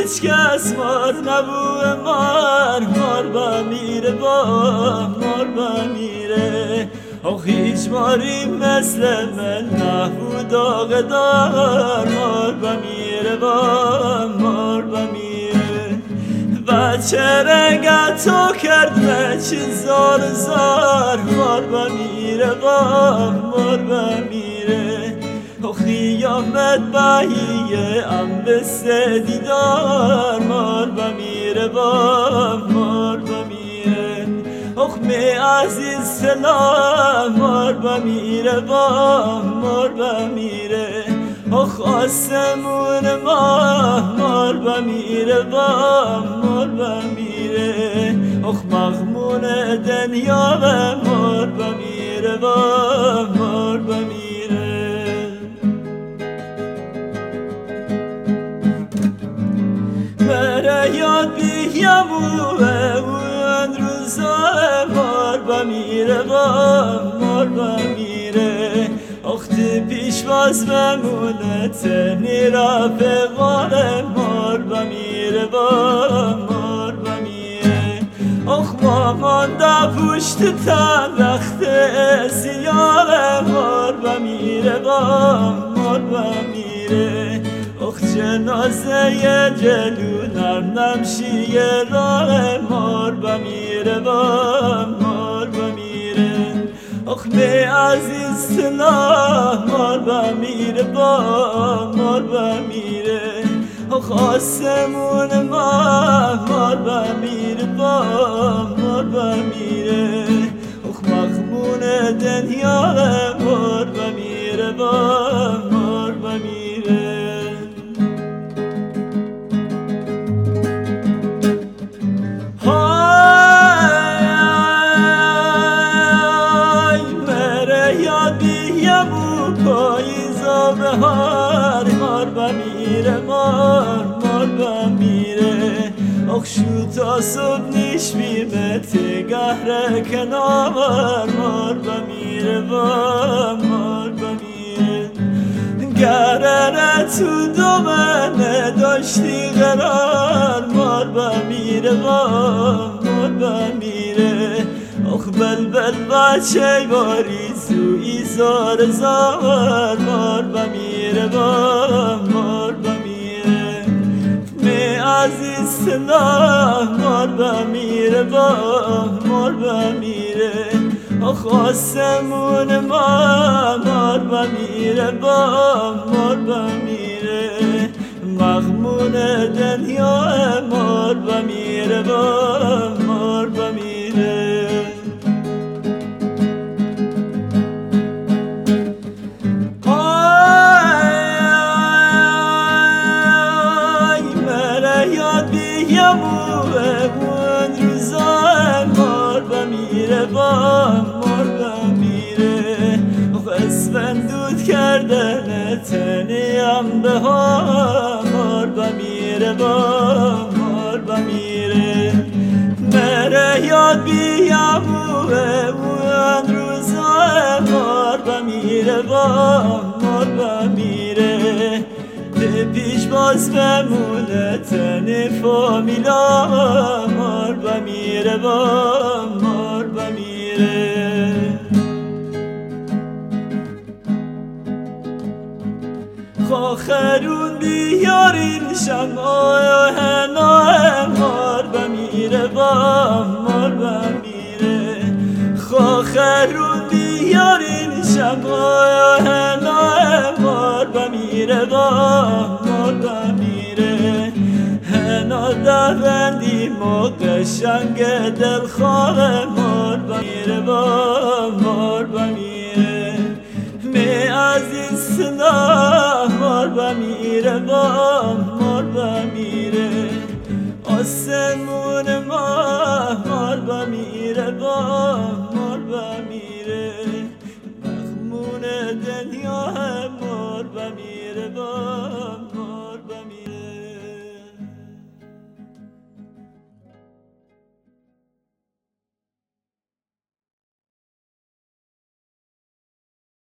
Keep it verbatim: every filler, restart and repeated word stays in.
هیچ کس مار نبوه مار مار بمیره با مار بمیره آخ هیچ ماری مثل من نبود داغ دار مار بمیره با مار بمیره بچه رنگ تو کرد من چی زار زار مار بمیره با مار بمیره آخ قیامت بهیه ام بسته دیدار مار بمیره با مار بمیره آخ می عزیز سلام مار بمیره با مار بمیره آخ آسمون ما مار بمیره با مار بمیره آخ مغمون دنیا و مار بمیره با مار بمیره مره یاد بیاموه اون روزا مار بمیره با مار بمیره اخت پیش باز بمونه تنی را پیغال مار بمیره با مار بمیره اخ مامان دا پشت تن وقت سیاه مار بمیره با مار بمیره اخ جنازه جلو نم نمشیه راه مار بمیره با مار بمیره اخ می عزیز سلام مار بمیره با مار بمیره اخ آسمون ما مار بمیره با مار بمیره اخ مغمون دنیا مار بمیره با مار بمیره پاییزا بهار مار بمیره مار مار بمیره اخ شو تا صبح نیش بیمه تگهر کنار مار بمیره با مار بمیره گرره تو دومنه داشتی قرار مار بمیره با مار بمیره اخ بلبل بچه باری زوی زار زار مار بمیره با مار بمیره می عزیز سلام مار بمیره با مار بمیره اخ آسمون ما مار بمیره با مار بمیره مغمون دنیا مار بمیره با مار بمیره اون روزا مار بمیره با مار بمیره اسفندود کردن تنیم به ها مار بمیره با مار بمیره مره یاد بیاموه اون روزا مار بمیره با مار بمیره پیش باز بمونه تن فامیلا مار بمیره با مار بمیره خاخرون بیارین شمعای هناه مار بمیره با مار بمیره خاخرون بیارین شمعای هناه مار بمیره با مار بمیره هنا دوندی ما قشنگ دلخواه مار بمیره با مار بمیره می عزیز سلام مار بمیره با مار بمیره آسمون ما مار بمیره با مار بمیره مغمون دنیا